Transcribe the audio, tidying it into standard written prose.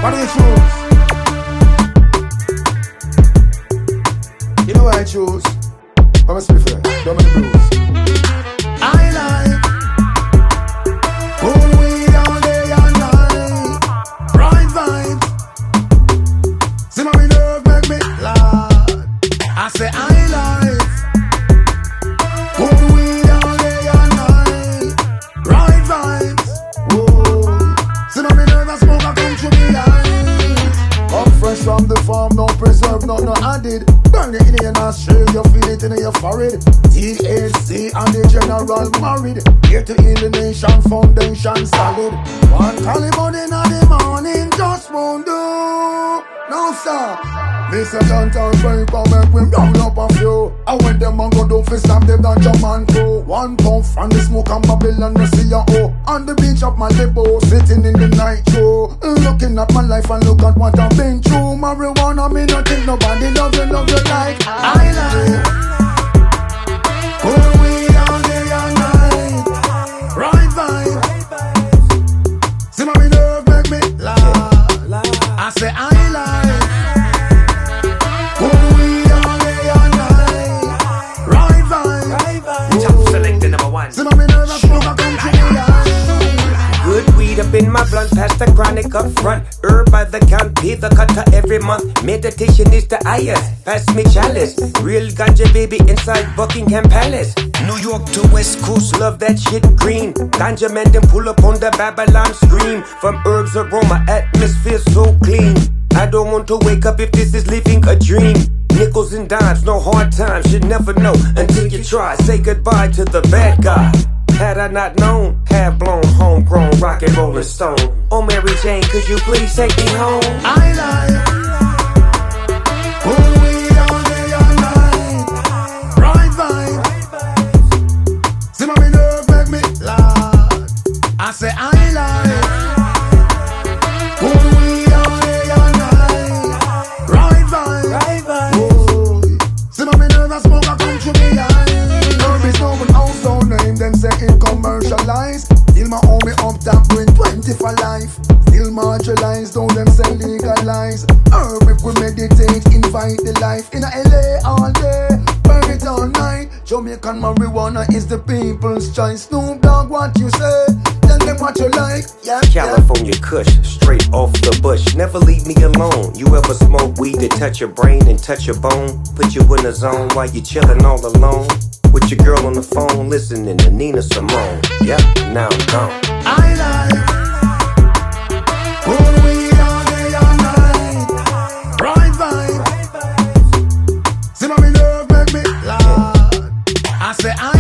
What do you choose? You know what I choose? I'm a spliffer, don't make the blues. I like cool weed all day and night. Right vibes. See my nerve make me laugh. I say I like cool weed all day and night. Right vibes. Whoa. See my nerve I smoke I come to me eyes. Up fresh from the farm, no preserve, no added. Burn it in your nostril, you feel it in your forehead. THC and the general married. Here to heal the nation, foundation solid. One Taliban in the morning just won't do. No sir. Mr. Downtown paper make we round up a few. I went them and go do fi stab them down German crew. One puff and the smoke and Babylon no see ya oh. On the beach of Malibu, sitting in the night show. Looking at my life and look at what I've been through. Marijuana me not think nobody love you like I like. Cool weed all day and night. Right vibe. See my nerve make me laugh. I say I like. Cool weed all day and night. Right vibe. Top select the number one. See my nerve I smoke I come to me eyes. Good weed up in my blunt, past the chronic up front. Herb by the count, pay the cutter every month. Meditation is the highest, pass me chalice. Real ganja baby inside Buckingham Palace. New York to West Coast, love that shit green. Ganja man them pull up on the Babylon scream. From herbs aroma, atmosphere so clean. I don't want to wake up if this is living a dream. Nickels and dimes, no hard times, you never know until you try. Say goodbye to the bad guy. Had I not known, half blown, homegrown, rock and rolling stone. Oh Mary Jane, could you please take me home? I like cool weed all day and night. Right vibe. See my nerve make me laugh. I say I like cool weed all day and night. Right vibe. Whoa. See my nerve I smoke I come to me eyes. Herb is no one household name. Them say it commercialized. Still my homie up top doing 20 for life. Still marginalized, though them say legalize. Herb if we meditate, invite the life. In LA all day, burn it all night. Jamaican marijuana is the people's choice. Snoop Dogg, what you say? Tell them what you like. Yeah, California Kush, straight off the bush. Never leave me alone. You ever smoke weed to touch your brain and touch your bone? Put you in a zone while you chillin' all alone. With your girl on the phone, listening to Nina Simone. Yep, now I'm gone. I like cool weed all day and night. Right vibe. See my nerve make me laugh. I say I